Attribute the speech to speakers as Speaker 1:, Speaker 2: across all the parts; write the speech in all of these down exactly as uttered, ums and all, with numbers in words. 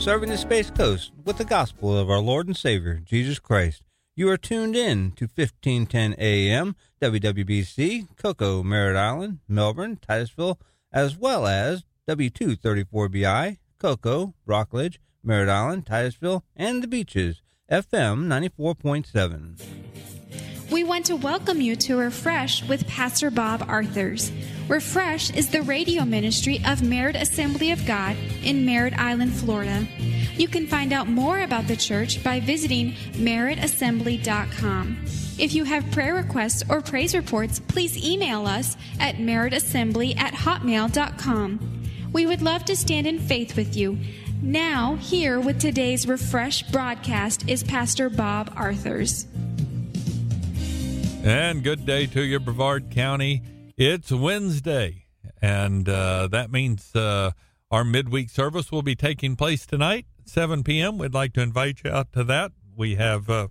Speaker 1: serving the Space Coast with the gospel of our Lord and Savior, Jesus Christ. You are tuned in to fifteen ten A M, W W B C, Cocoa, Merritt Island, Melbourne, Titusville, as well as W two thirty-four B I, Cocoa, Rockledge, Merritt Island, Titusville, and the Beaches, F M ninety-four point seven.
Speaker 2: We want to welcome you to Refresh with Pastor Bob Arthurs. Refresh is the radio ministry of Merritt Assembly of God in Merritt Island, Florida. You can find out more about the church by visiting merritt assembly dot com. If you have prayer requests or praise reports, please email us at merritt assembly at hotmail dot com. We would love to stand in faith with you. Now, here with today's Refresh broadcast is Pastor Bob Arthurs.
Speaker 3: And good day to you, Brevard County. It's Wednesday, and uh, that means uh, our midweek service will be taking place tonight, seven p.m. We'd like to invite you out to that. We have uh,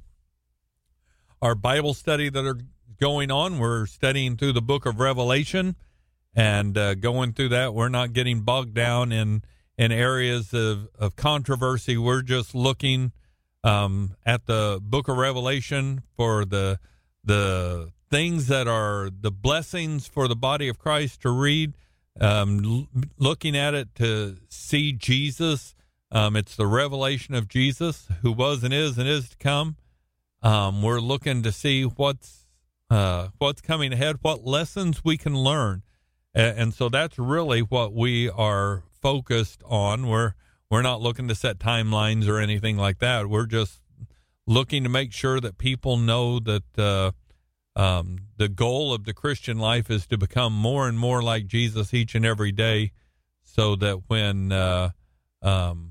Speaker 3: our Bible study that are going on. We're studying through the book of Revelation, and uh, going through that, we're not getting bogged down in, in areas of, of controversy. We're just looking um, at the book of Revelation for the the things that are the blessings for the body of Christ to read, um, l- looking at it to see Jesus. Um, it's the revelation of Jesus, who was and is and is to come. Um, we're looking to see what's uh, what's coming ahead, what lessons we can learn. And, and so that's really what we are focused on. We're, we're not looking to set timelines or anything like that. We're just looking to make sure that people know that uh, um, the goal of the Christian life is to become more and more like Jesus each and every day, so that when uh, um,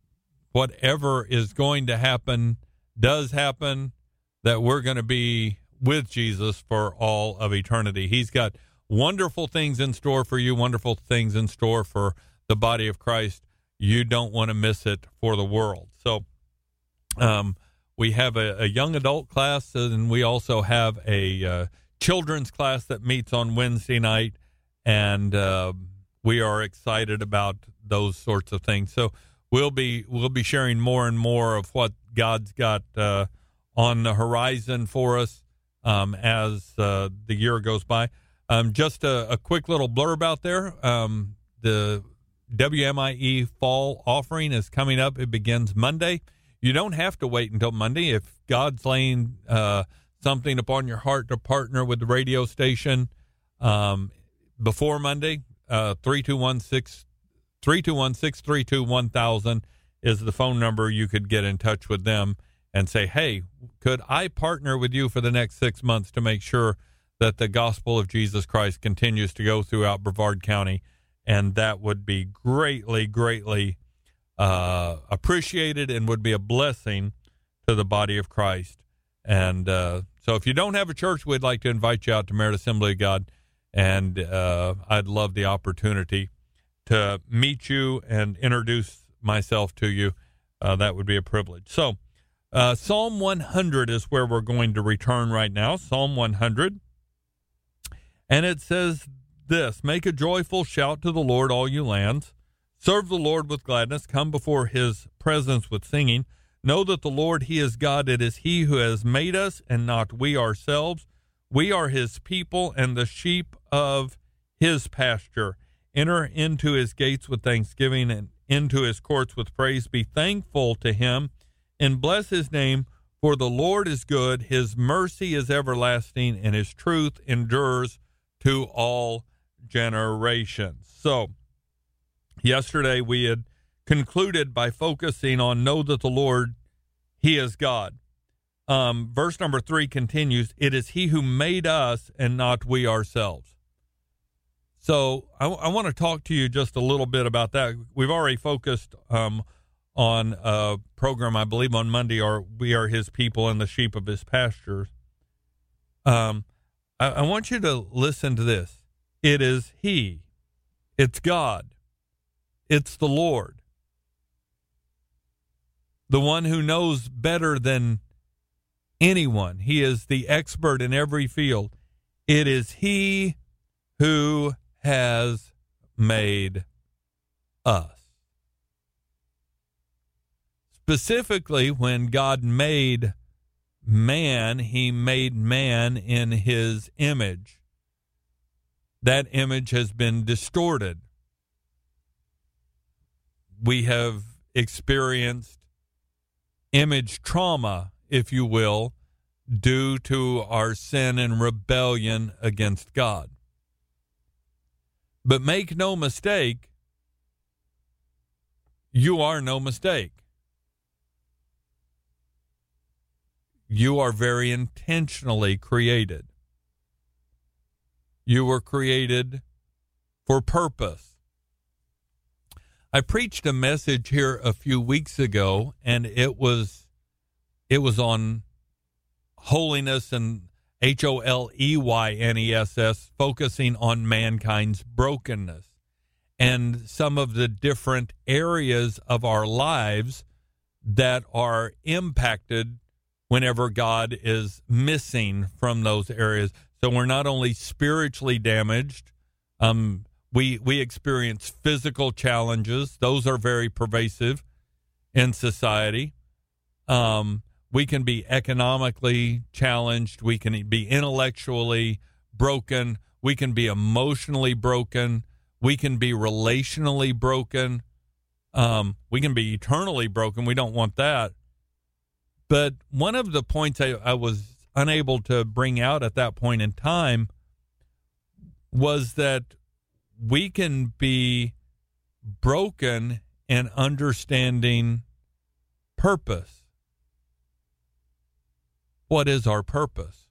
Speaker 3: whatever is going to happen does happen, that we're going to be with Jesus for all of eternity. He's got wonderful things in store for you, wonderful things in store for the body of Christ. You don't want to miss it for the world. So, um, we have a, a young adult class, and we also have a uh, children's class that meets on Wednesday night, and uh, we are excited about those sorts of things. So we'll be we'll be sharing more and more of what God's got uh, on the horizon for us um, as uh, the year goes by. Um, just a, a quick little blurb out there. Um, the W M I E Fall Offering is coming up. It begins Monday. You don't have to wait until Monday. If God's laying uh, something upon your heart to partner with the radio station um, before Monday, uh, three two one six, three two one, six three two, one thousand is the phone number. You could get in touch with them and say, hey, could I partner with you for the next six months to make sure that the gospel of Jesus Christ continues to go throughout Brevard County? And that would be greatly, greatly Uh, appreciated and would be a blessing to the body of Christ. And uh, so if you don't have a church, we'd like to invite you out to Merritt Assembly of God, and uh, I'd love the opportunity to meet you and introduce myself to you. Uh, that would be a privilege. So uh, Psalm one hundred is where we're going to return right now, Psalm one hundred. And it says this: make a joyful shout to the Lord, all you lands. Serve the Lord with gladness. Come before his presence with singing. Know that the Lord, he is God. It is he who has made us and not we ourselves. We are his people and the sheep of his pasture. Enter into his gates with thanksgiving and into his courts with praise. Be thankful to him and bless his name, for the Lord is good. His mercy is everlasting, and his truth endures to all generations. So, yesterday, we had concluded by focusing on know that the Lord, he is God. Um, verse number three continues, it is he who made us and not we ourselves. So I, I want to talk to you just a little bit about that. We've already focused um, on a program, I believe, on Monday, or we are his people and the sheep of his pastures. Um, I, I want you to listen to this. It is he. It's God. It's the Lord, the one who knows better than anyone. He is the expert in every field. It is he who has made us. specifically when God made man, he made man in his image. That image has been distorted. We have experienced image trauma, if you will, due to our sin and rebellion against God. But make no mistake, you are no mistake. You are very intentionally created. You were created for purpose. I preached a message here a few weeks ago, and it was it was on holiness and H O L E Y N E S S, focusing on mankind's brokenness and some of the different areas of our lives that are impacted whenever God is missing from those areas. So we're not only spiritually damaged, um, we we experience physical challenges. Those are very pervasive in society. Um, we can be economically challenged. We can be intellectually broken. We can be emotionally broken. We can be relationally broken. Um, we can be eternally broken. We don't want that. But one of the points I, I was unable to bring out at that point in time was that we can be broken in understanding purpose. What is our purpose?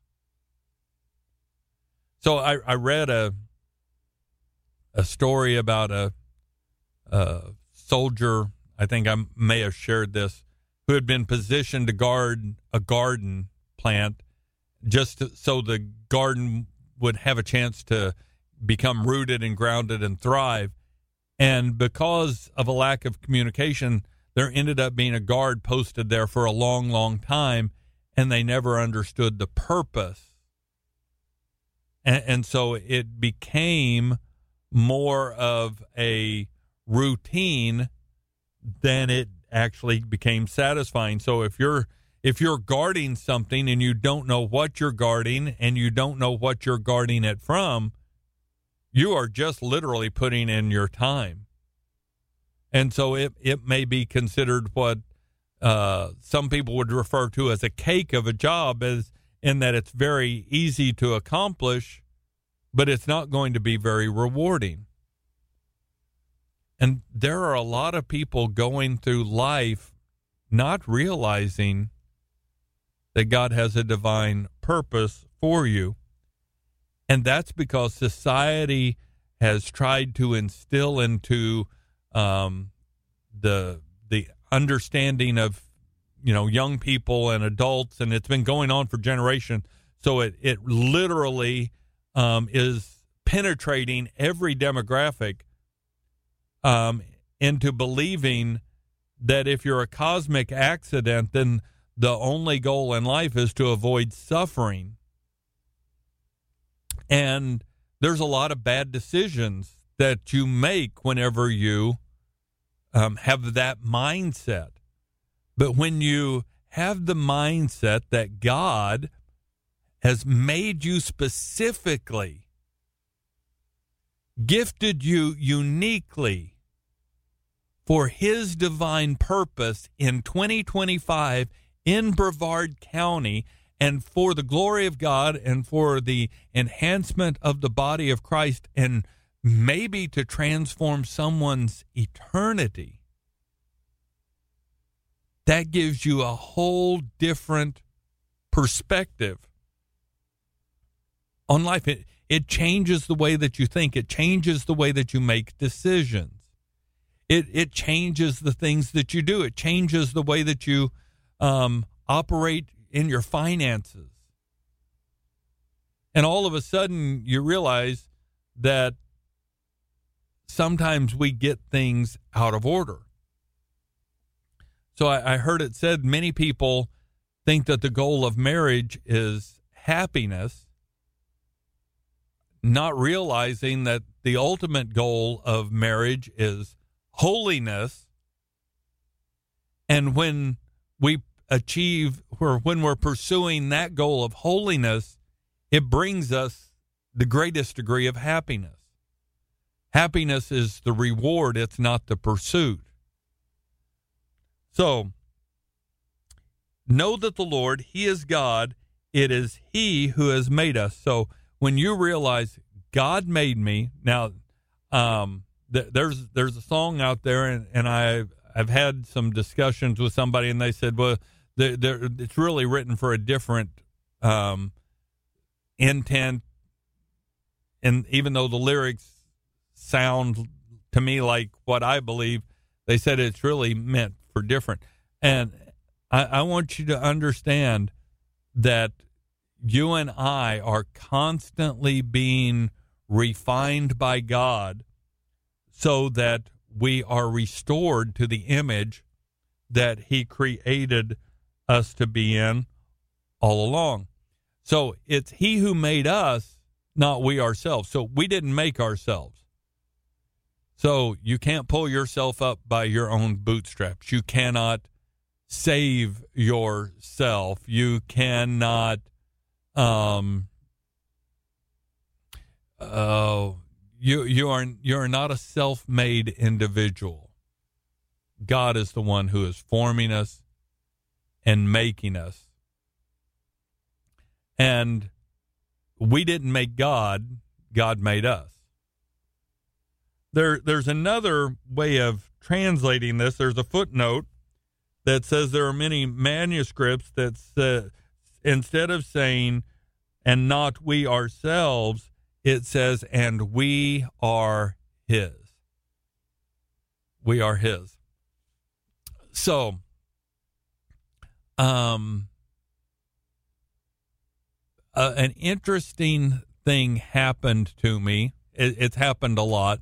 Speaker 3: So I, I read a a story about a, a soldier, I think I may have shared this, who had been positioned to guard a garden plant just to, so the garden would have a chance to become rooted and grounded and thrive. And because of a lack of communication, there ended up being a guard posted there for a long, long time, and they never understood the purpose. And, and so it became more of a routine than it actually became satisfying. So if you're if you're guarding something and you don't know what you're guarding and you don't know what you're guarding it from, you are just literally putting in your time. And so it, it may be considered what uh, some people would refer to as a cake of a job, as in that it's very easy to accomplish, but it's not going to be very rewarding. And there are a lot of people going through life not realizing that God has a divine purpose for you. And that's because society has tried to instill into um, the the understanding of, you know, young people and adults, and it's been going on for generations. So it, it literally um, is penetrating every demographic um, into believing that if you're a cosmic accident, then the only goal in life is to avoid suffering. And there's a lot of bad decisions that you make whenever you um, have that mindset. But when you have the mindset that God has made you specifically, gifted you uniquely for his divine purpose in twenty twenty-five in Brevard County, and for the glory of God and for the enhancement of the body of Christ, and maybe to transform someone's eternity, that gives you a whole different perspective on life. It, it changes the way that you think. It changes the way that you make decisions. It, it changes the things that you do. It changes the way that you um, operate in your finances. And all of a sudden you realize that sometimes we get things out of order. So I, I heard it said many people think that the goal of marriage is happiness, not realizing that the ultimate goal of marriage is holiness. And when we achieve, or when we're pursuing that goal of holiness, it brings us the greatest degree of happiness. Happiness is the reward, it's not the pursuit. So, know that the Lord, He is God. It is He who has made us. So, when you realize God made me, now, um, th- there's there's a song out there, and, and I've, I've had some discussions with somebody, and they said, well, they're, they're, it's really written for a different um, intent, and even though the lyrics sound to me like what I believe, they said it's really meant for different. And I, I want you to understand that you and I are constantly being refined by God so that we are restored to the image that He created us to be in all along. So it's He who made us, not we ourselves. So we didn't make ourselves. So you can't pull yourself up by your own bootstraps. You cannot save yourself. You cannot, um, uh, you you are you are not a self-made individual. God is the one who is forming us and making us. And we didn't make God, God made us. There, there's another way of translating this. There's a footnote that says there are many manuscripts that uh, instead of saying, and not we ourselves, it says, and we are His. We are His. So, um, uh, an interesting thing happened to me. It, it's happened a lot.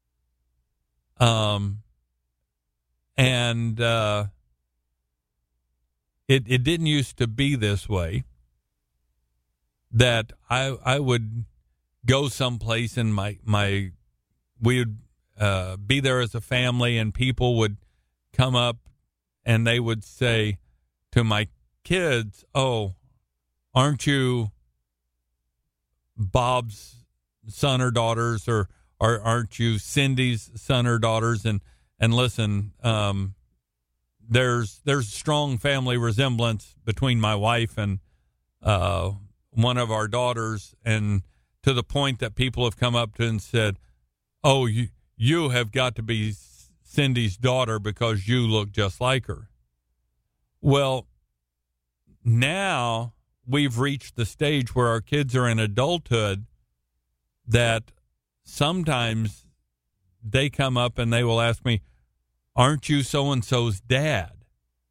Speaker 3: Um, and, uh, it, it didn't used to be this way, that I, I would go someplace and my, my, we would, uh, be there as a family, and people would come up and they would say to my kids, oh, aren't you Bob's son or daughters, or, Or aren't you Cindy's son or daughters? And and listen, um, there's there's strong family resemblance between my wife and uh, one of our daughters, and to the point that people have come up to and said, "Oh, you you have got to be Cindy's daughter because you look just like her." Well, now we've reached the stage where our kids are in adulthood that sometimes they come up and they will ask me, aren't you so-and-so's dad?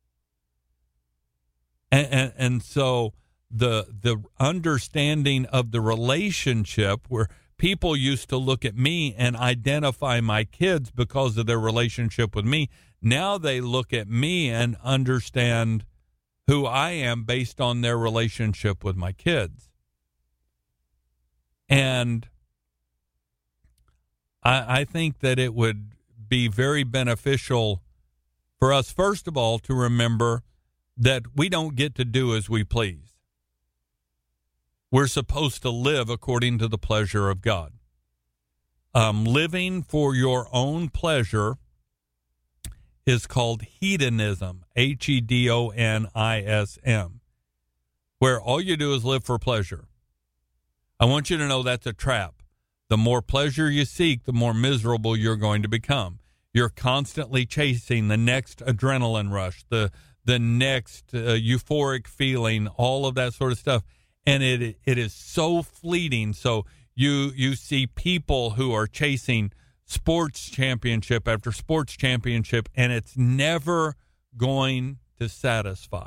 Speaker 3: And, and, and so the the understanding of the relationship, where people used to look at me and identify my kids because of their relationship with me, now they look at me and understand who I am based on their relationship with my kids. And I, I think that it would be very beneficial for us, first of all, to remember that we don't get to do as we please. We're supposed to live according to the pleasure of God. Um, living for your own pleasure is called hedonism, H E D O N I S M, where all you do is live for pleasure. I want you to know that's a trap. The more pleasure you seek, the more miserable you're going to become. You're constantly chasing the next adrenaline rush, the the next uh, euphoric feeling, all of that sort of stuff. And it it is so fleeting. So you you see people who are chasing sports championship after sports championship, and it's never going to satisfy.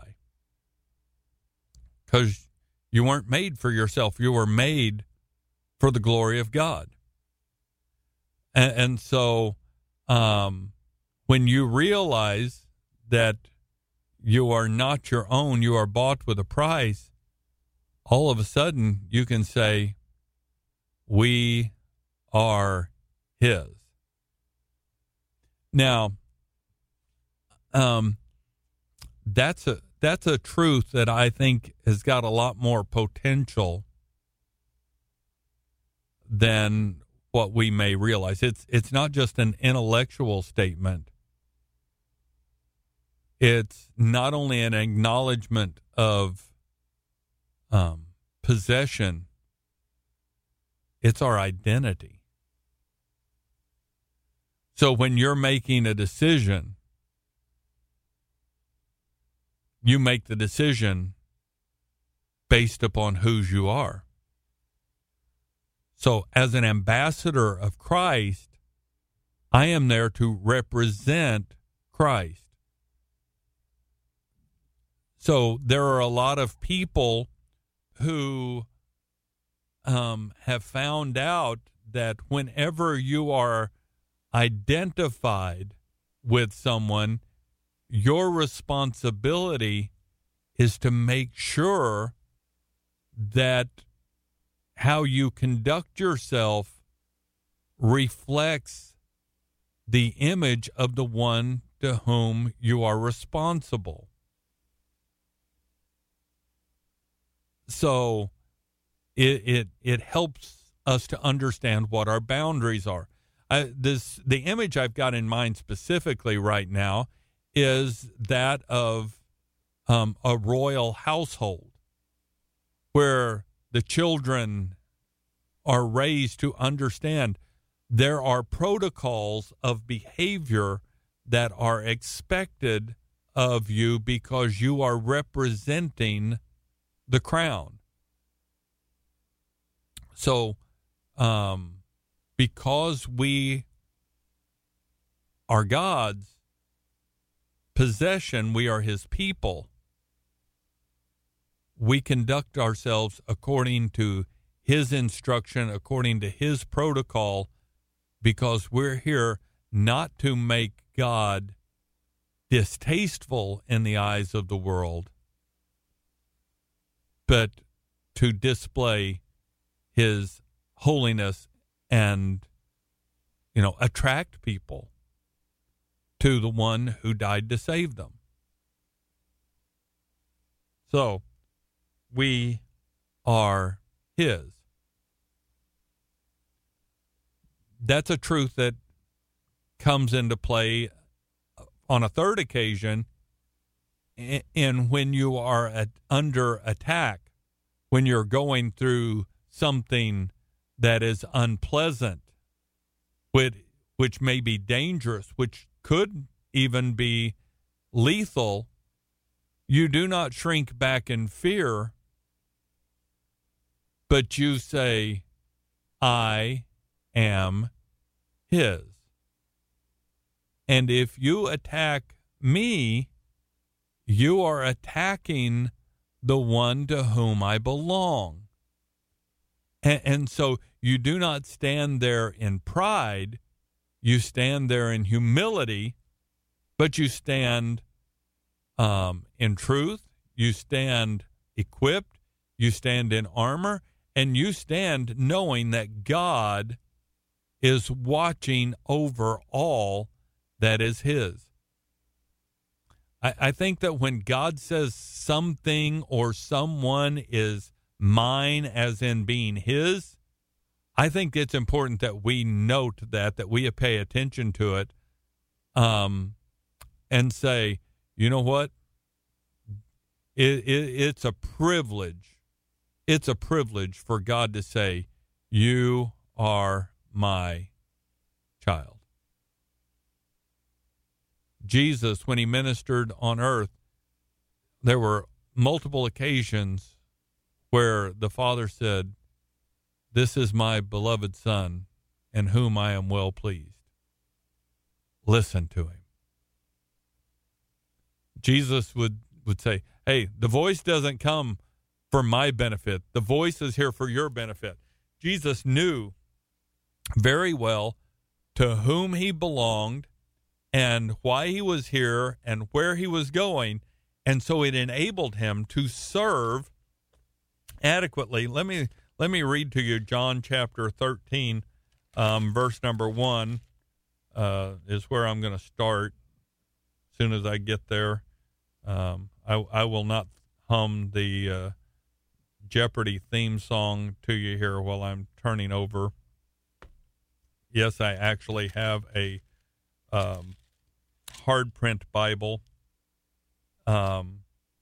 Speaker 3: Because you weren't made for yourself. You were made for the glory of God. And, and so um, when you realize that you are not your own, you are bought with a price, all of a sudden you can say, we are His. Now, um, that's a that's a truth that I think has got a lot more potential than what we may realize. It's it's not just an intellectual statement. It's not only an acknowledgement of um, possession, it's our identity. So when you're making a decision, you make the decision based upon whose you are. So as an ambassador of Christ, I am there to represent Christ. So there are a lot of people who um, have found out that whenever you are identified with someone, your responsibility is to make sure that how you conduct yourself reflects the image of the one to whom you are responsible. So it it, it helps us to understand what our boundaries are. I, this the image I've got in mind specifically right now is that of um, a royal household where the children are raised to understand there are protocols of behavior that are expected of you because you are representing the crown. So, um, because we are God's possession, we are his people, we conduct ourselves according to his instruction, according to his protocol, because we're here not to make God distasteful in the eyes of the world, but to display his holiness and, you know, attract people to the one who died to save them. So we are his. That's a truth that comes into play on a third occasion in when you are at, under attack, when you're going through something that is unpleasant, which, which may be dangerous, which could even be lethal. You do not shrink back in fear, but you say, I am his. And if you attack me, you are attacking the one to whom I belong. And, and so you do not stand there in pride, you stand there in humility, but you stand um, in truth, you stand equipped, you stand in armor, and you stand knowing that God is watching over all that is his. I, I think that when God says something or someone is mine, as in being his, I think it's important that we note that, that we pay attention to it, um, and say, you know what? It, it, it's a privilege. It's a privilege for God to say, you are my child. Jesus, when he ministered on earth, there were multiple occasions where the Father said, this is my beloved Son, in whom I am well pleased. Listen to him. Jesus would, would say, hey, the voice doesn't come for my benefit. The voice is here for your benefit. Jesus knew very well to whom he belonged and why he was here and where he was going, and so it enabled him to serve adequately. Let me let me read to you John chapter thirteen, um, verse number one uh, is where I'm going to start as soon as I get there. Um, I, I will not hum the uh, Jeopardy theme song to you here while I'm turning over. Yes, I actually have a um, hard print Bible. Um,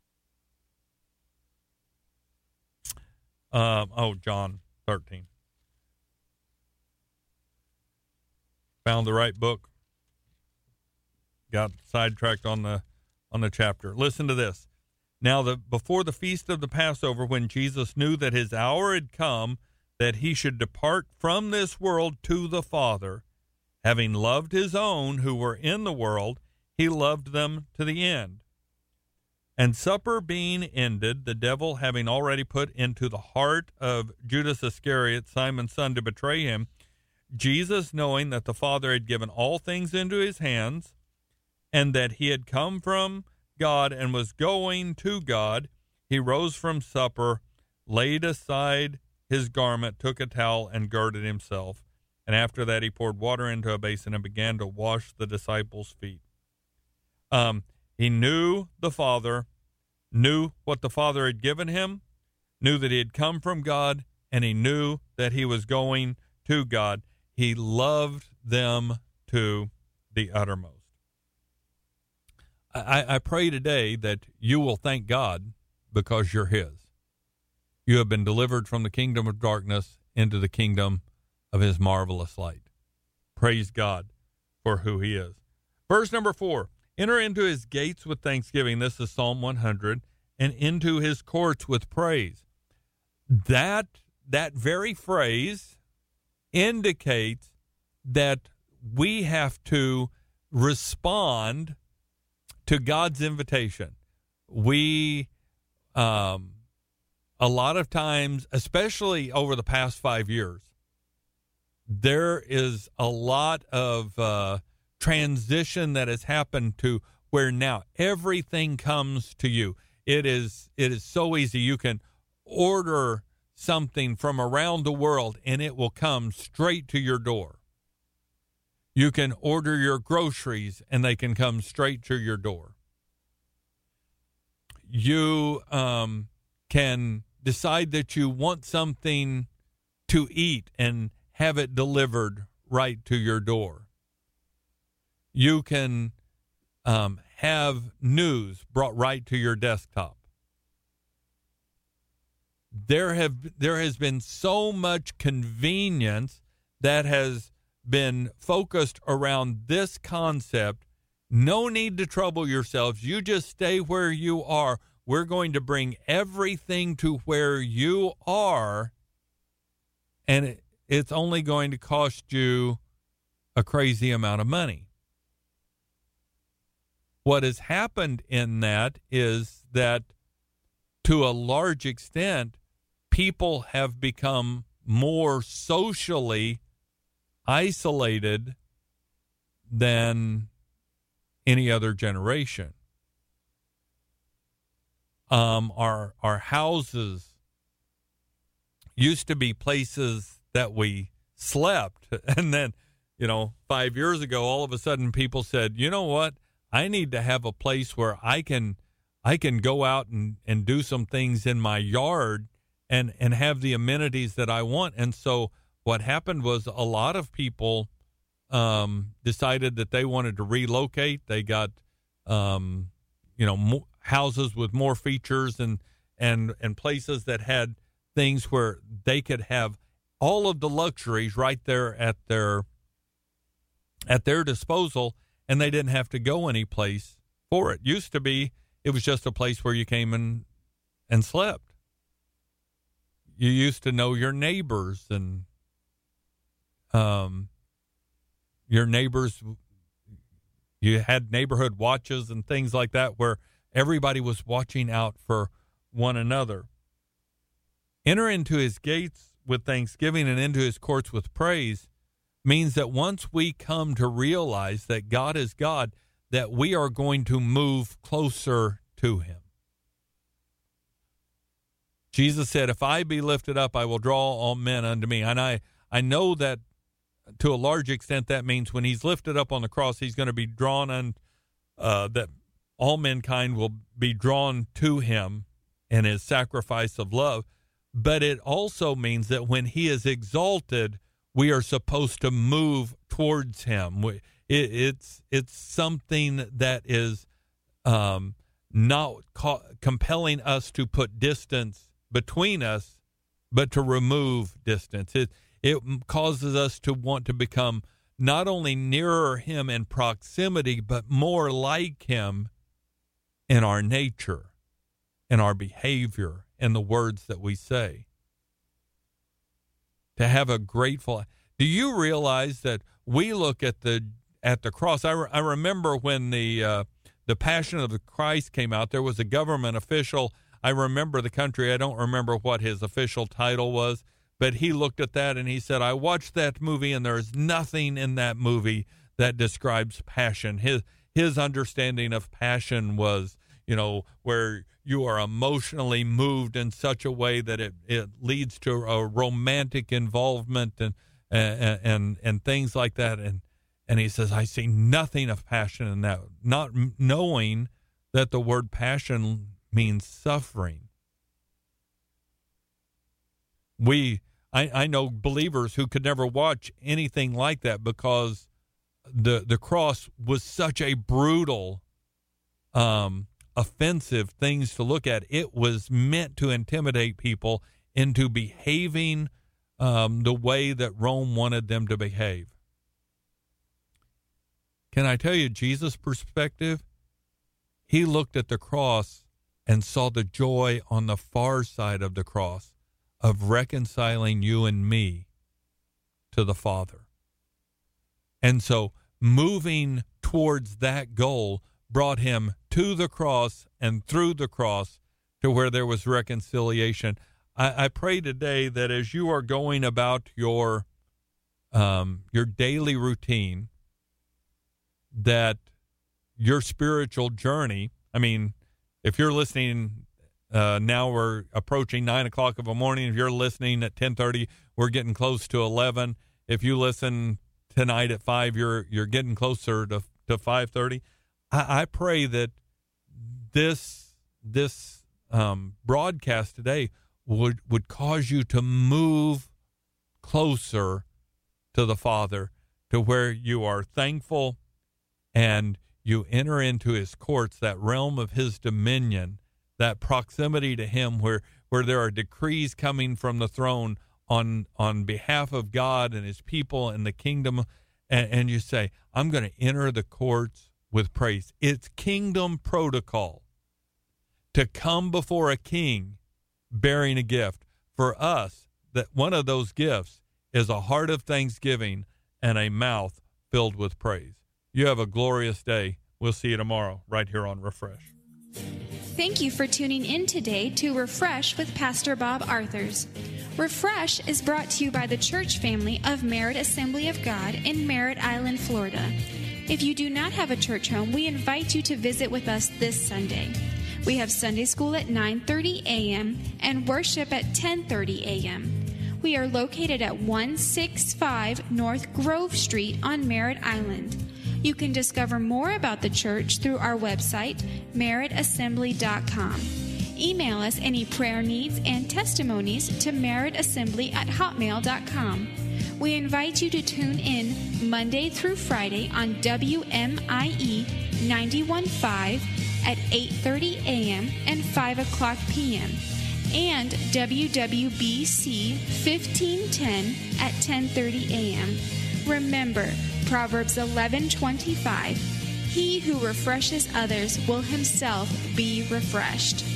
Speaker 3: um, oh, John thirteen. Found the right book. Got sidetracked on the on the chapter. Listen to this. Now, the before the feast of the Passover, when Jesus knew that his hour had come, that he should depart from this world to the Father, having loved his own who were in the world, he loved them to the end. And supper being ended, the devil having already put into the heart of Judas Iscariot, Simon's son, to betray him, Jesus, knowing that the Father had given all things into his hands, and that he had come from God and was going to God, he rose from supper, laid aside his garment, took a towel, and girded himself. And after that, he poured water into a basin and began to wash the disciples' feet. Um, he knew the Father, knew what the Father had given him, knew that he had come from God, and he knew that he was going to God. He loved them to the uttermost. I, I pray today that you will thank God because you're his. You have been delivered from the kingdom of darkness into the kingdom of his marvelous light. Praise God for who he is. Verse number four, enter into his gates with thanksgiving. This is Psalm one hundred. And into his courts with praise. That, that very phrase indicates that we have to respond to God's invitation. We, um, a lot of times, especially over the past five years, there is a lot of uh, transition that has happened to where now everything comes to you. It is it is so easy. You can order something from around the world and it will come straight to your door. You can order your groceries and they can come straight to your door. You um, can decide that you want something to eat and have it delivered right to your door. You can um, have news brought right to your desktop. There have there has been so much convenience that has been focused around this concept. No need to trouble yourselves. You just stay where you are. We're going to bring everything to where you are, and it, it's only going to cost you a crazy amount of money. What has happened in that is that, to a large extent, people have become more socially isolated than any other generation. Um, our our houses used to be places that we slept, and then, you know, five years ago, all of a sudden, people said, "You know what? I need to have a place where I can I can go out and, and do some things in my yard and, and have the amenities that I want." And so what happened was a lot of people um, decided that they wanted to relocate. They got, um, you know, mo- houses with more features and, and, and places that had things where they could have all of the luxuries right there at their at their disposal. And they didn't have to go any place for it. Used to be, it was just a place where you came and and slept. You used to know your neighbors, and um, your neighbors, you had neighborhood watches and things like that where everybody was watching out for one another. Enter into his gates with thanksgiving and into his courts with praise means that once we come to realize that God is God, that we are going to move closer to him. Jesus said, "If I be lifted up, I will draw all men unto me." And I, I know that to a large extent that means when he's lifted up on the cross, he's going to be drawn on, uh, that all mankind will be drawn to him and his sacrifice of love. But it also means that when he is exalted, we are supposed to move towards him. We, it, it's it's something that is um, not co- compelling us to put distance between us, but to remove distance. It it causes us to want to become not only nearer him in proximity, but more like him in our nature, in our behavior, in the words that we say. To have a grateful... Do you realize that we look at the at the cross? I, re, I remember when the uh, the Passion of the Christ came out, there was a government official. I remember the country. I don't remember what his official title was, but he looked at that and he said, I watched that movie and there's nothing in that movie that describes passion. His his understanding of passion was, you know, where you are emotionally moved in such a way that it, it leads to a romantic involvement and, and and and things like that. And and he says, I see nothing of passion in that, not knowing that the word passion means suffering. We, I, I know believers who could never watch anything like that because the the cross was such a brutal, um, offensive things to look at. It was meant to intimidate people into behaving um, the way that Rome wanted them to behave. Can I tell you Jesus' perspective? He looked at the cross and saw the joy on the far side of the cross of reconciling you and me to the Father. And so moving towards that goal brought him to the cross and through the cross to where there was reconciliation. I, I pray today that as you are going about your um, your daily routine, that your spiritual journey, I mean, if you're listening, uh, now we're approaching nine o'clock of the morning. If you're listening at ten thirty, we're getting close to eleven. If you listen tonight at five, you're you're getting closer to, to five thirty. I, I pray that this this um, broadcast today would, would cause you to move closer to the Father, to where you are thankful and you enter into his courts, that realm of his dominion, that proximity to him where, where there are decrees coming from the throne on on behalf of God and his people and the kingdom. And, and you say, I'm going to enter the courts with praise. It's kingdom protocol to come before a king bearing a gift. For us, that one of those gifts is a heart of thanksgiving and a mouth filled with praise. You have a glorious day. We'll see you tomorrow right here on Refresh.
Speaker 2: Thank you for tuning in today to Refresh with Pastor Bob Arthurs. Refresh is brought to you by the church family of Merritt Assembly of God in Merritt Island, Florida. If you do not have a church home, we invite you to visit with us this Sunday. We have Sunday school at nine thirty a.m. and worship at ten thirty a.m. We are located at one sixty-five North Grove Street on Merritt Island. You can discover more about the church through our website, merritt assembly dot com. Email us any prayer needs and testimonies to merrittassembly at hotmail dot com. We invite you to tune in Monday through Friday on W M I E ninety-one point five at eight thirty a.m. and five o'clock p.m. and W W B C fifteen ten at ten thirty a.m. Remember, Proverbs eleven twenty-five, he who refreshes others will himself be refreshed.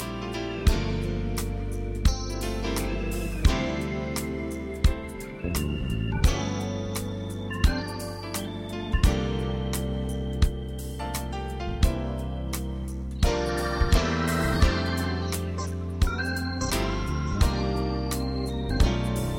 Speaker 4: Thank you.